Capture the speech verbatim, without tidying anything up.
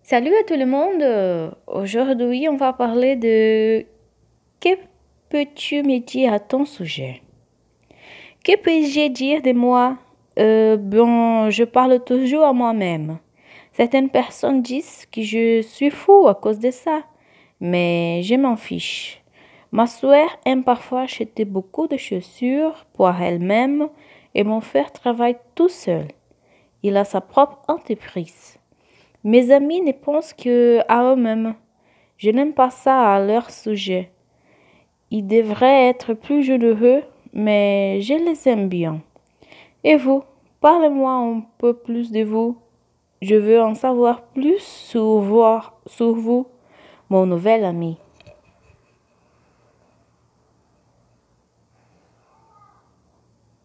Salut à tout le monde. Euh, Aujourd'hui, on va parler de que peux-tu me dire à ton sujet? Que puis-je dire de moi? Euh, bon, je parle toujours à moi-même. Certaines personnes disent que je suis fou à cause de ça, mais je m'en fiche. Ma sœur aime parfois acheter beaucoup de chaussures pour elle-même et mon frère travaille tout seul. Il a sa propre entreprise. Mes amis ne pensent que à eux-mêmes. Je n'aime pas ça à leur sujet. Ils devraient être plus généreux, mais je les aime bien. Et vous, parlez-moi un peu plus de vous. Je veux en savoir plus sur, voir- sur vous, mon nouvel ami.